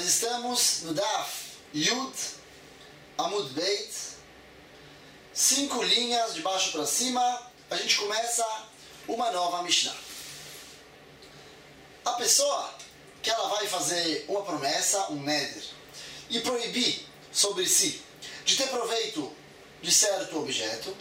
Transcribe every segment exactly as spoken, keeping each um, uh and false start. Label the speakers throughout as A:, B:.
A: Nós estamos no Daf Yud Amud Beit, cinco linhas de baixo para cima. A gente começa uma nova Mishnah. A pessoa que ela vai fazer uma promessa, um neder, e proibir sobre si de ter proveito de certo objeto,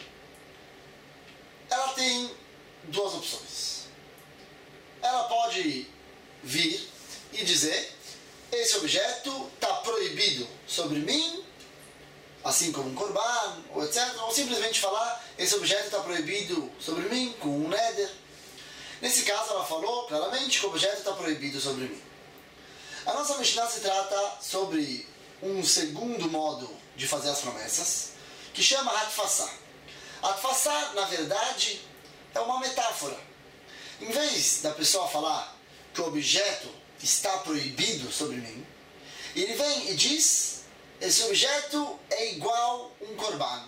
A: ela tem duas opções. Ela pode vir e dizer: esse objeto está proibido sobre mim, assim como um korban, ou etcétera. Ou simplesmente falar: esse objeto está proibido sobre mim, com um neder. Nesse caso ela falou claramente que o objeto está proibido sobre mim. A nossa Mishnah se trata sobre um segundo modo de fazer as promessas, que chama Hatfassá. Hatfassá, na verdade, é uma metáfora. Em vez da pessoa falar que o objeto está proibido sobre mim, ele vem e diz: esse objeto é igual um korban.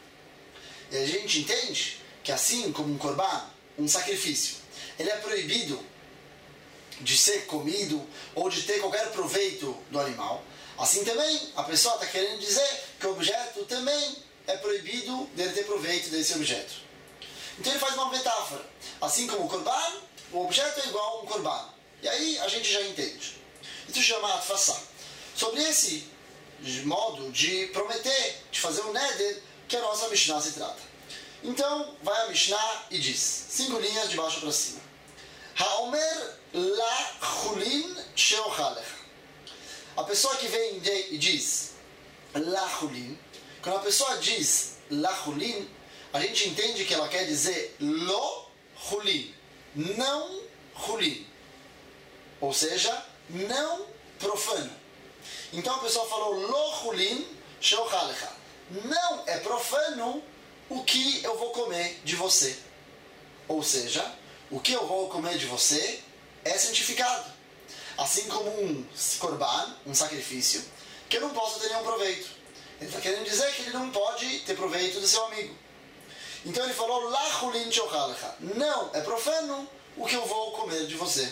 A: E a gente entende que assim como um korban, um sacrifício, ele é proibido de ser comido ou de ter qualquer proveito do animal, assim também a pessoa está querendo dizer que o objeto também é proibido dele ter proveito desse objeto. Então ele faz uma metáfora. Assim como o korban, o objeto é igual a um korban. E aí a gente já entende. Isso chama Hatfassá. Sobre esse modo de prometer, de fazer um neder, que a nossa Mishnah se trata. Então vai a Mishnah e diz, cinco linhas de baixo para cima: Haomer la chulin sheochalecha. A pessoa que vem e diz la chulin, quando a pessoa diz la chulin, a gente entende que ela quer dizer lo chulin, não chulin, ou seja, não profano. Então a pessoa falou lo chulin sheochalecha, não é profano o que eu vou comer de você. Ou seja, o que eu vou comer de você é santificado. Assim como um korban, um sacrifício, que eu não posso ter nenhum proveito. Ele está querendo dizer que ele não pode ter proveito do seu amigo. Então ele falou, la chulin sheochalecha, não é profano o que eu vou comer de você.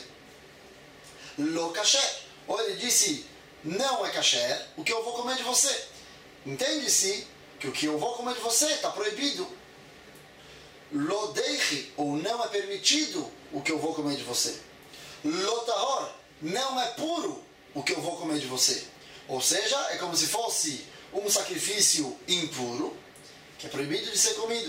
A: Lo kasher, ou ele disse, não é kasher o que eu vou comer de você. Entende-se que o que eu vou comer de você está proibido. Lo deichi, ou não é permitido o que eu vou comer de você. Lo tahor, não é puro o que eu vou comer de você. Ou seja, é como se fosse um sacrifício impuro, que é proibido de ser comido.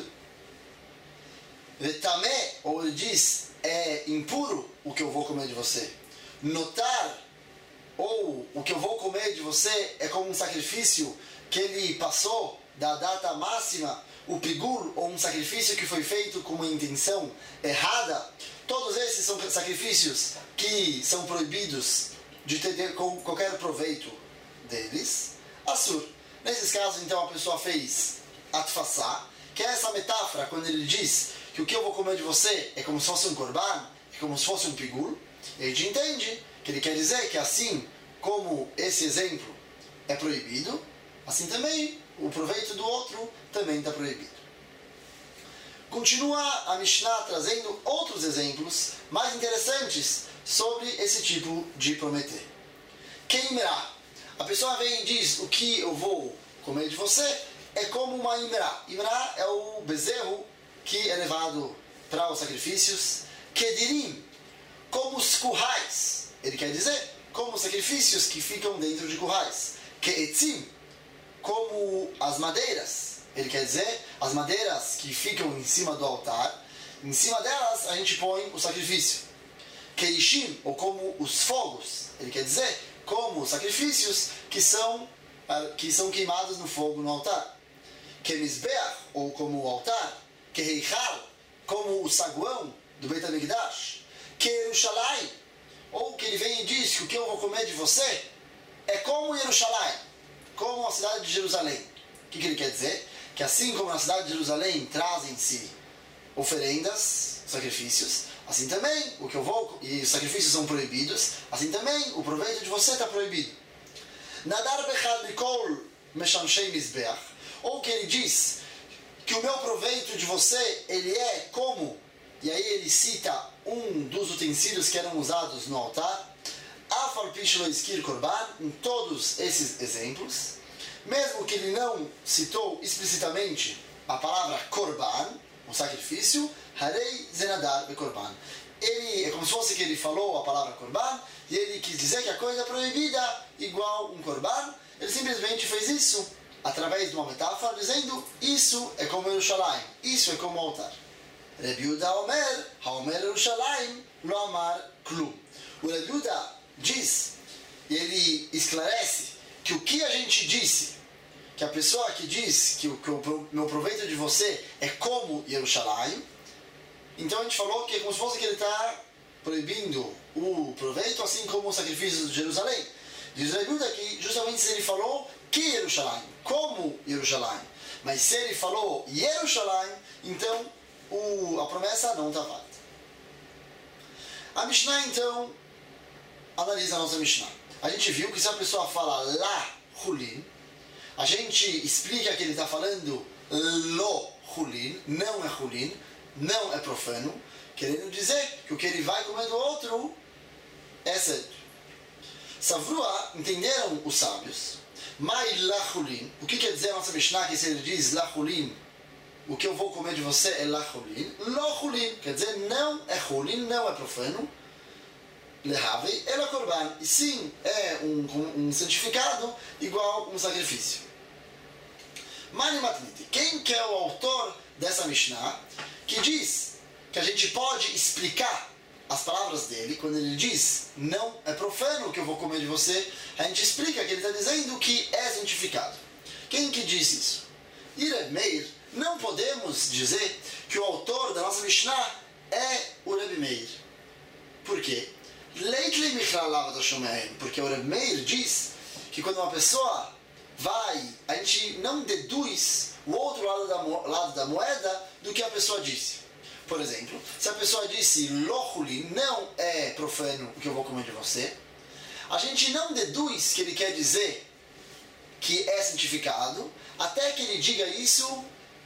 A: Vetamé, ou ele diz, é impuro o que eu vou comer de você. Notar, ou o que eu vou comer de você é como um sacrifício que ele passou da data máxima, o pigur, ou um sacrifício que foi feito com uma intenção errada. Todos esses são sacrifícios que são proibidos de ter qualquer proveito deles. Assur. Nesses casos, então, a pessoa fez Hatfassá, que é essa metáfora, quando ele diz que o que eu vou comer de você é como se fosse um korban, é como se fosse um pigur. E a gente entende que ele quer dizer que assim como esse exemplo é proibido, assim também o proveito do outro também está proibido. Continua a Mishnah trazendo outros exemplos mais interessantes sobre esse tipo de prometer. Keimra. A pessoa vem e diz: o que eu vou comer de você é como uma imra. Imra é o bezerro que é levado para os sacrifícios. Kedirim, como os currais. Ele quer dizer como os sacrifícios que ficam dentro de currais. Keetzim, como as madeiras. Ele quer dizer as madeiras que ficam em cima do altar. Em cima delas a gente põe o sacrifício. Keishim, ou como os fogos. Ele quer dizer como os sacrifícios que são, que são queimados no fogo no altar. Kemizbeach, ou como o altar. Keheichal, como o saguão do Beit HaMikdash. Kerushalayim, ou que ele vem e diz que o que eu vou comer de você é como Yerushalayim, como a cidade de Jerusalém. O que, que ele quer dizer? Que assim como na cidade de Jerusalém trazem-se oferendas, sacrifícios, assim também o que eu vou, e os sacrifícios são proibidos, assim também o proveito de você está proibido. Nadar bechad mikol meshamshei mizbeach, ou que ele diz que o meu proveito de você, ele é como, e aí ele cita um dos utensílios que eram usados no altar, Afal Pishlo Iskir Korban, em todos esses exemplos, mesmo que ele não citou explicitamente a palavra Korban, um sacrifício, Harei Zenadar be Korban. Ele, é como se fosse que ele falou a palavra Korban, e ele quis dizer que a coisa é proibida igual um Korban. Ele simplesmente fez isso através de uma metáfora, dizendo, isso é como Yerushalayim, isso é como o altar. Reb Yehuda Omer, Haomer Yerushalayim, Lo Amar Klum. O Reb Yehuda diz, e ele esclarece, que o que a gente disse, que a pessoa que diz que o, que o meu proveito de você é como Yerushalayim, então a gente falou que é como se fosse que ele está proibindo o proveito, assim como o sacrifício de Jerusalém. Diz o Reb Yehuda que justamente se ele falou que Yerushalayim, como Yerushalayim, mas se ele falou Yerushalayim, então o, a promessa não está válida. A Mishnah então analisa a nossa Mishnah. A gente viu que se a pessoa fala La Hulin, a gente explica que ele está falando Lo Hulin, não é Hulin, não é profano, querendo dizer que o que ele vai comer do outro é certo. Savrua, entenderam os sábios, Mai La Hulin, o que quer dizer a nossa Mishnah, que se ele diz La Hulin, o que eu vou comer de você é La Hulin, Lo Hulin, quer dizer não é Hulin, não é profano, Lehavei ela Korban, e sim é um, um santificado igual um sacrifício. Mani Matniti, quem que é o autor dessa Mishnah, que diz que a gente pode explicar as palavras dele, quando ele diz não é profano o que eu vou comer de você, a gente explica que ele está dizendo que é santificado. Quem que diz isso? E Reb Meir, não podemos dizer que o autor da nossa Mishnah é o Reb Meir. Por quê? Porque o Reb Meir diz que quando uma pessoa vai, a gente não deduz o outro lado da, lado da moeda do que a pessoa disse. Por exemplo, se a pessoa disse Lohuli, não é profano o que eu vou comer de você, a gente não deduz que ele quer dizer que é santificado, até que ele diga isso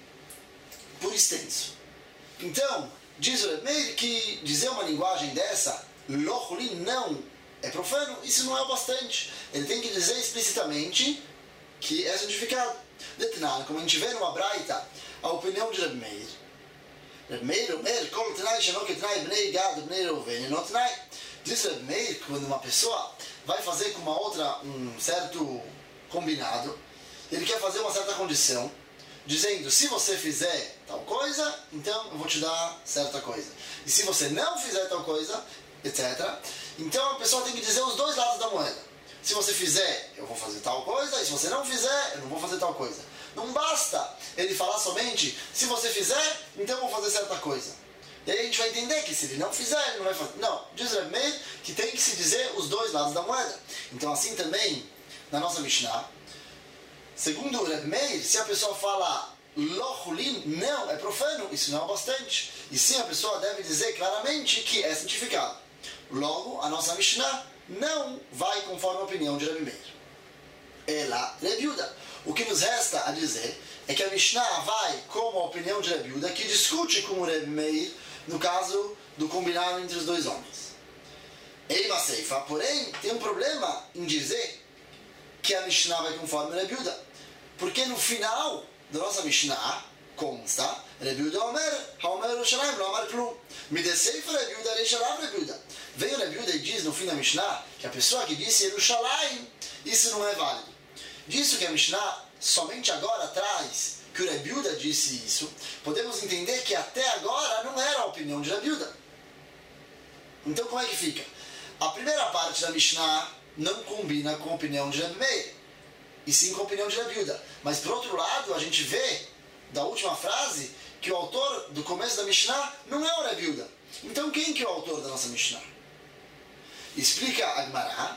A: por extenso. Então, diz o Reb Meir que dizer uma linguagem dessa, Lohuli não é profano, isso não é o bastante. Ele tem que dizer explicitamente que é santificado. Detnan, como a gente vê numa braita, a opinião de Reb Meir. Reb Meir, Omer, Kol Tenai, Shanok Tenai, Bnei Gad, Bnei Reuven, Not Tenai. Diz Reb Meir, quando uma pessoa vai fazer com uma outra um certo combinado, ele quer fazer uma certa condição, dizendo, se você fizer tal coisa, então eu vou te dar certa coisa. E se você não fizer tal coisa, etcétera. Então a pessoa tem que dizer os dois lados da moeda. Se você fizer, eu vou fazer tal coisa, e se você não fizer, eu não vou fazer tal coisa. Não basta ele falar somente, se você fizer, então eu vou fazer certa coisa. E aí a gente vai entender que se ele não fizer, ele não vai fazer. Não, diz Reb Meir que tem que se dizer os dois lados da moeda. Então assim também, na nossa Mishnah, segundo Reb Meir, se a pessoa fala Lohulin, não, é profano, isso não é bastante. E sim, a pessoa deve dizer claramente que é santificado. Logo, a nossa Mishnah não vai conforme a opinião de Reb Meir. Ela, Reb Yehuda. O que nos resta a dizer é que a Mishnah vai como a opinião de Reb Yehuda, que discute com o Reb Meir no caso do combinado entre os dois homens. Eima Seifa, porém, tem um problema em dizer que a Mishnah vai conforme Reb Yehuda. Porque no final da nossa Mishnah consta Reb Yehuda Omer, Haomer Yerushalayim, Lo Amar Klum. Me desceifa Reb Yehuda, Reishalav Reb Yehuda. Vem o Reb Yehuda e diz no fim da Mishnah que a pessoa que disse Yerushalayim, isso não é válido. Disso que a Mishnah somente agora traz que o Reb Yehuda disse isso, podemos entender que até agora não era a opinião de Reb Yehuda. Então como é que fica? A primeira parte da Mishnah não combina com a opinião de Reb Meir, e sim com a opinião de Reb Yehuda. Mas por outro lado, a gente vê da última frase que o autor do começo da Mishnah não é o Reb Yehuda. Então quem que é o autor da nossa Mishnah? Explica a Gemara,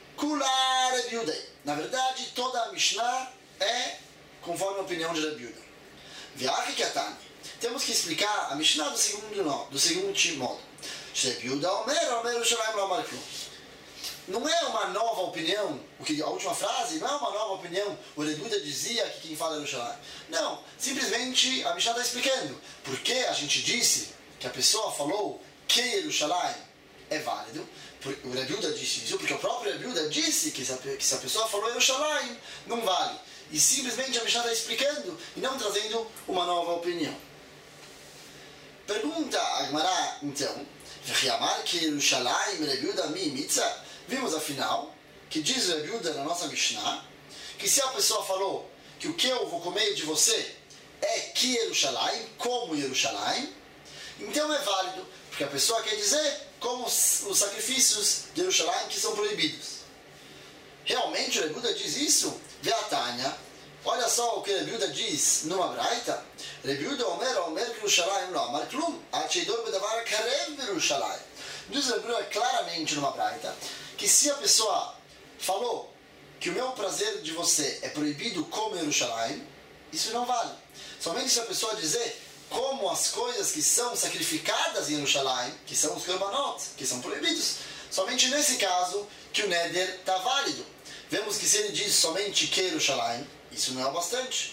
A: Kula Reb Yehuda. Na verdade, toda a Mishnah é conforme a opinião de Reb Yehuda. Viachi Katani. Temos que explicar a Mishnah do segundo, do seguinte modo. Reb Yehuda Omer, Omer Yerushalayim Lo Amar Klum. Não é uma nova opinião, o que a última frase não é uma nova opinião. O Reb Yehuda dizia que quem fala é Yerushalayim. Não, simplesmente a Mishnah está explicando. Porque a gente disse que a pessoa falou que Yerushalayim é válido, o Rabi Yehuda disse isso, porque o próprio Rabi Yehuda disse que se, a, que se a pessoa falou Yerushalayim, não vale. E simplesmente a Mishnah está explicando e não trazendo uma nova opinião. Pergunta a Gemara, então, que Yerushalayim Rabi Yehuda mi mitzah. Vimos afinal que diz o Rabi Yehuda na nossa Mishnah que se a pessoa falou que o que eu vou comer de você é que Yerushalayim, como Yerushalayim, então é válido, porque a pessoa quer dizer como os, os sacrifícios de Yerushalayim que são proibidos. Realmente o Rabi Yehuda diz isso? Veatanya, olha só o que o Rabi Yehuda diz numa braita. Rabi Yehuda Omer, Omer que Yerushalayim não amar klum, acheidor bedavar karev Yerushalayim. Diz o Rabi Yehuda claramente numa braita que se a pessoa falou que o meu prazer de você é proibido como Yerushalayim, isso não vale. Somente se a pessoa dizer como as coisas que são sacrificadas em Yerushalayim, que são os korbanot, que são proibidos, somente nesse caso que o neder está válido. Vemos que se ele diz somente que Yerushalayim, isso não é o bastante.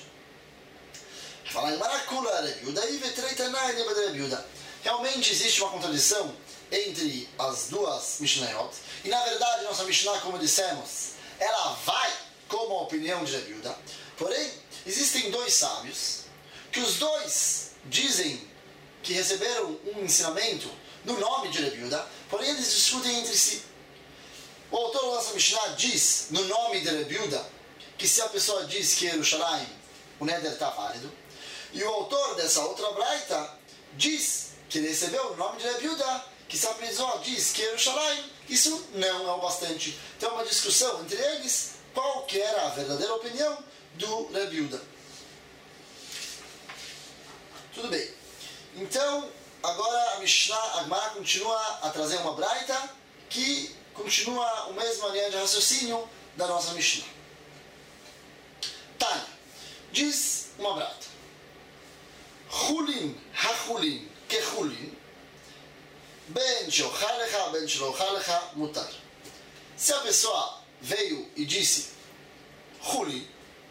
A: Realmente existe uma contradição entre as duas Mishnayot, e na verdade nossa Mishnah, como dissemos, ela vai como a opinião de Rabi Yehuda. Porém, existem dois sábios que os dois dizem que receberam um ensinamento no nome de Rabi Yehuda, porém eles discutem entre si. O autor da nossa Mishnah diz, no nome de Rabi Yehuda, que se a pessoa diz que Yerushalayim, o neder está válido, e o autor dessa outra braita diz que ele recebeu no nome de Rabi Yehuda, que se a pessoa diz que Yerushalayim, isso não é o bastante. Então é uma discussão entre eles qual que era a verdadeira opinião do Rabi Yehuda. Tudo bem. Então, agora a Mishnah, a Gemara continua a trazer uma braita que continua a mesma linha de raciocínio da nossa Mishnah. Tânia, diz uma braita. Chulin ha-chulin ke-chulin ben sheochalecha ben shelochalecha mutar. Se a pessoa veio e disse chulin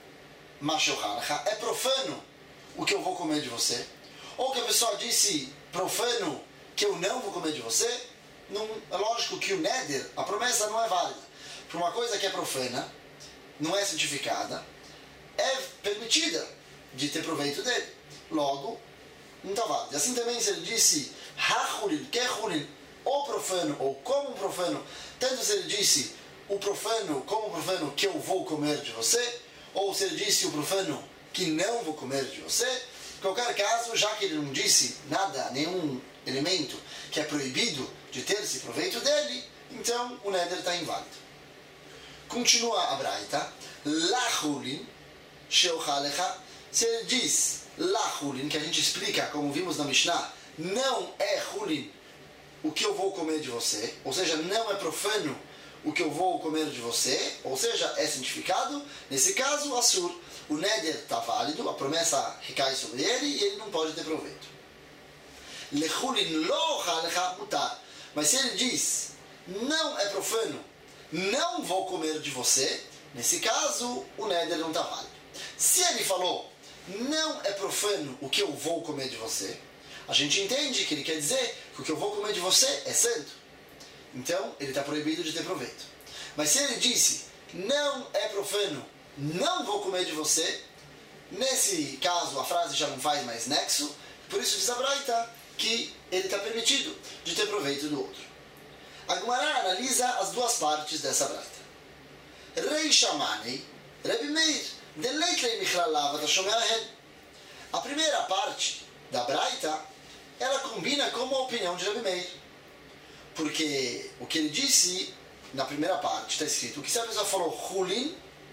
A: ma sheochalecha, é profano o que eu vou comer de você, ou que a pessoa disse profano que eu não vou comer de você, não, é lógico que o neder, a promessa não é válida. Por uma coisa que é profana, não é santificada, é permitida de ter proveito dele. Logo, não está válido. Assim também se ele disse ha-chulin, que-chulin, ou profano, ou como profano, tanto se ele disse o profano, como profano, que eu vou comer de você, ou se ele disse o profano, que não vou comer de você, em qualquer caso, já que ele não disse nada, nenhum elemento que é proibido de ter esse proveito dele, então o neder está inválido. Continua a braita, la-chulin, sheochalecha, se ele diz la-chulin, que a gente explica, como vimos na Mishnah, não é chulin o que eu vou comer de você, ou seja, não é profano o que eu vou comer de você, ou seja, é santificado, nesse caso, assur, o neder está válido, a promessa recai sobre ele e ele não pode ter proveito. Lechulin lo chalecha mutar. Mas se ele diz, não é profano, não vou comer de você, nesse caso, o neder não está válido. Se ele falou, não é profano o que eu vou comer de você, a gente entende que ele quer dizer que o que eu vou comer de você é santo. Então, ele está proibido de ter proveito. Mas se ele disse, não é profano, não vou comer de você, nesse caso a frase já não faz mais nexo, por isso diz a braita que ele está permitido de ter proveito do outro. A Gemara analisa as duas partes dessa braita. Rei Shamanei, Rebbe Meir, Deleitlei Michlalav Atashomerahen. A primeira parte da braita, ela combina com a opinião de Rebbe Meir. Porque o que ele disse na primeira parte está escrito que se a pessoa falou chulin,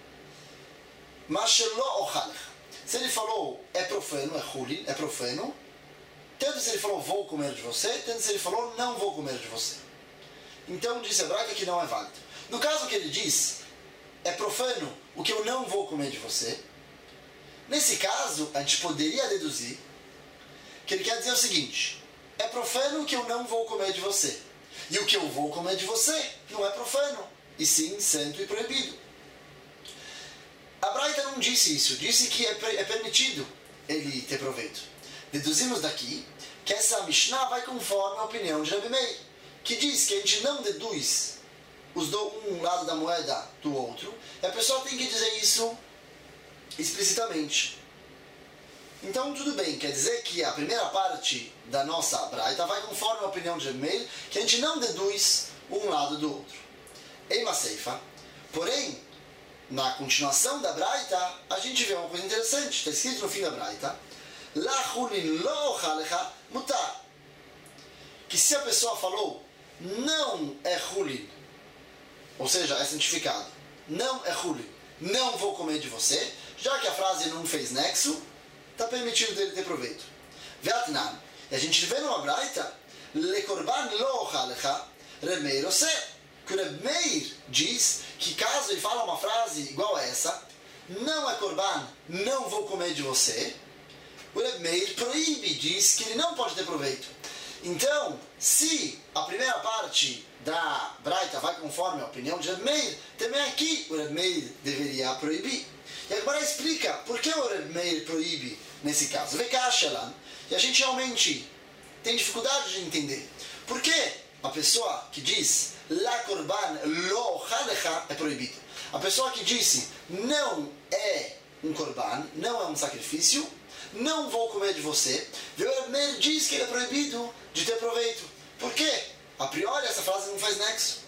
A: Mashelo ochalech. Se ele falou é profano, é chulin, é profano, tanto se ele falou vou comer de você, tanto se ele falou não vou comer de você. Então disse a braita que não é válido. No caso que ele diz é profano o que eu não vou comer de você, nesse caso a gente poderia deduzir que ele quer dizer o seguinte: é profano o que eu não vou comer de você, e o que eu vou comer de você não é profano, e sim santo e proibido. A braita não disse isso, disse que é, é permitido ele ter proveito. Deduzimos daqui que essa Mishnah vai conforme a opinião de Rebbe Meir, que diz que a gente não deduz os do, um lado da moeda do outro, e a pessoa tem que dizer isso explicitamente. Então tudo bem, quer dizer que a primeira parte da nossa braita vai conforme a opinião de Reb Meir, que a gente não deduz um lado do outro. Em Maseifa, porém, na continuação da braita, a gente vê uma coisa interessante, está escrito no fim da braita, La chulin lo chalecha mutar, que se a pessoa falou não é chulin, ou seja, é santificado, não é chulin, não vou comer de você, já que a frase não fez nexo, está permitido dele ter proveito. Vietnam, e a gente vê numa braita, Le korban lo chalecha, Reb Meir oseh, que o Reb Meir diz que caso ele fala uma frase igual a essa, não é korban, não vou comer de você, o Reb Meir proíbe, diz que ele não pode ter proveito. Então, se a primeira parte da braita vai conforme a opinião de Reb Meir, também aqui o Reb Meir deveria proibir. E agora explica por que o Reb Meir proíbe nesse caso. E a gente realmente tem dificuldade de entender. Por que a pessoa que diz La korban lo chalecha é proibido? A pessoa que disse não é um korban, não é um sacrifício, não vou comer de você, o Reb Meir diz que ele é proibido de ter proveito. Por quê? A priori essa frase não faz nexo.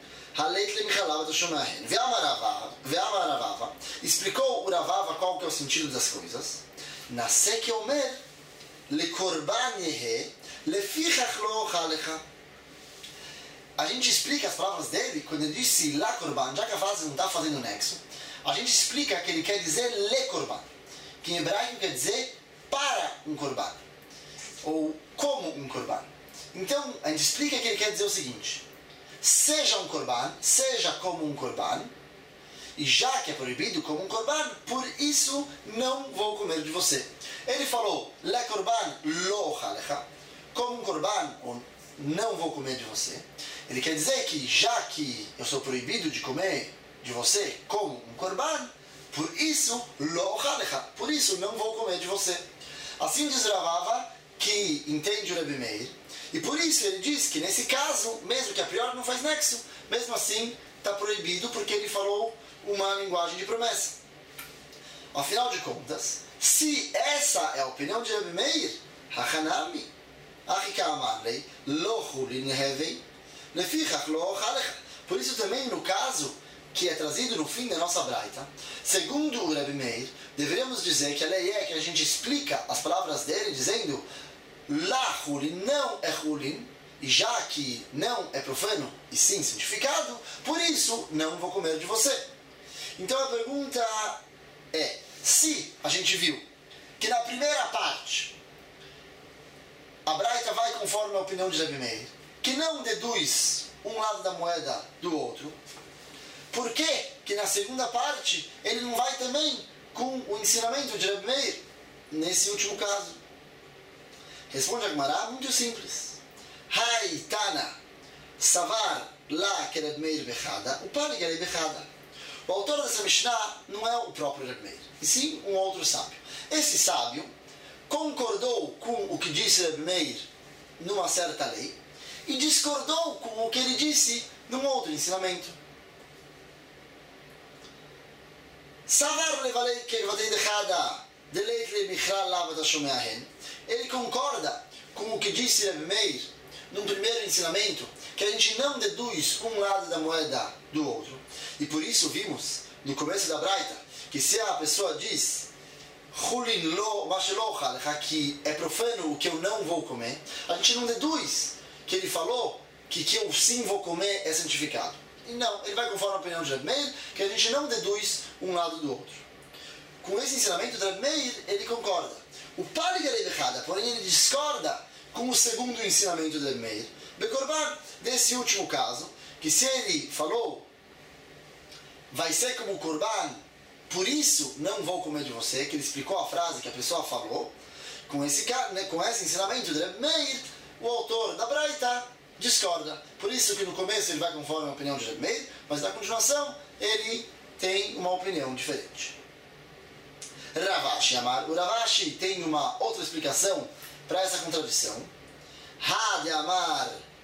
A: Explicou o Ravava qual que é o sentido das coisas. Nasek omer le korban yehe lefichach lo chalecha. A gente explica as palavras dele quando ele disse la korban, já que a frase não está fazendo nexo. A gente explica que ele quer dizer le korban, que em hebraico quer dizer para um korban, ou como um korban. Então, a gente explica que ele quer dizer o seguinte: seja um korban, seja como um korban, e já que é proibido como um korban, por isso não vou comer de você. Ele falou, le korban lo chalecha, como um korban, ou não vou comer de você. Ele quer dizer que já que eu sou proibido de comer de você como um korban, por isso lo chalecha, por isso não vou comer de você. Assim diz Ravava, que entende o Reb Meir, e por isso ele diz que nesse caso, mesmo que a priori não faz nexo, mesmo assim está proibido porque ele falou uma linguagem de promessa. Afinal de contas, se essa é a opinião de Reb Meir, Hachanami, Achika Amarlei, Lo Chulin Hevei, Lefichach Lo Chalecha. Por isso também no caso que é trazido no fim da nossa braita, segundo o Reb Meir, deveríamos dizer que a lei é que a gente explica as palavras dele dizendo La chulin não é chulin, e já que não é profano e sim santificado, por isso não vou comer de você. Então a pergunta é, se a gente viu que na primeira parte a braita vai conforme a opinião de Reb Meir, que não deduz um lado da moeda do outro, por que que na segunda parte ele não vai também com o ensinamento de Reb Meir nesse último caso? Responde a Gemara, muito simples. Hai Tana Savar La Reb Meir Bechada, o Pali Reb Bechada. O autor dessa Mishnah não é o próprio Reb Meir, e sim um outro sábio. Esse sábio concordou com o que disse Reb Meir numa certa lei e discordou com o que ele disse num outro ensinamento. Savar Levalei Kevatei Dechada Deleit Le Michal Lavata Shomeahen. Ele concorda com o que disse Reb Meir num primeiro ensinamento, que a gente não deduz um lado da moeda do outro. E por isso vimos no começo da braita que se a pessoa diz Chulin lo mashelo chalecha, que é profano o que eu não vou comer, a gente não deduz que ele falou que que eu sim vou comer é santificado. E não, ele vai conforme a opinião de Reb Meir, que a gente não deduz um lado do outro. Com esse ensinamento de Reb Meir, ele concorda. O Pali Reb Bechada, porém ele discorda com o segundo ensinamento de Reb Meir, Bekorban, desse último caso, que se ele falou vai ser como o Korban, por isso não vou comer de você, que ele explicou a frase que a pessoa falou, com esse, com esse ensinamento de Reb Meir, o autor da Braita discorda. Por isso que no começo ele vai conforme a opinião de Reb Meir, mas na continuação ele tem uma opinião diferente. Ravashi Amar, o Ravashi tem uma outra explicação para essa contradição. Ha de Amar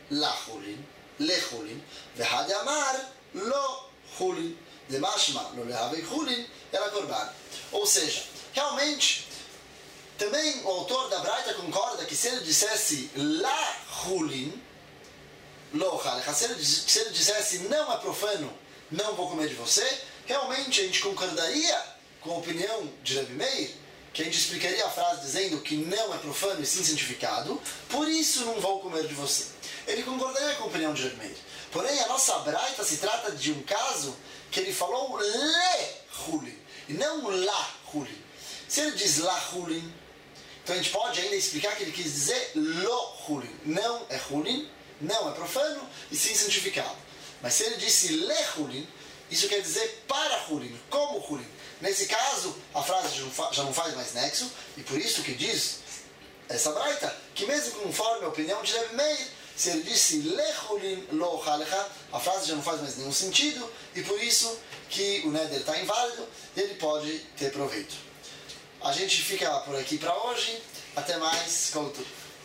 A: la chulin, le chulin, vehad amar lo chulin, de mashma lo lehavei chulin, ela korban. Ou seja, realmente, também o autor da Braita concorda que se ele dissesse la chulin, lo chalecha, se ele, se ele dissesse não é profano, não vou comer de você, realmente a gente concordaria com a opinião de Rebbe Meir, que a gente explicaria a frase dizendo que não é profano e sim santificado, por isso não vou comer de você. Ele concordaria com a opinião de Rebbe Meir. Porém, a nossa Braita se trata de um caso que ele falou le chulin, e não la chulin. Se ele diz la chulin, então a gente pode ainda explicar que ele quis dizer lo chulin. Não é chulin, não é profano e sim santificado. Mas se ele disse le chulin, isso quer dizer para chulin, como chulin. Nesse caso, a frase já não, fa- já não faz mais nexo, e por isso que diz essa Braita, que mesmo conforme a opinião de Rebbe Meir, se ele disse le chulin lo chalecha, a frase já não faz mais nenhum sentido, e por isso que o neder está inválido e ele pode ter proveito. A gente fica por aqui para hoje. Até mais. Kol Tov.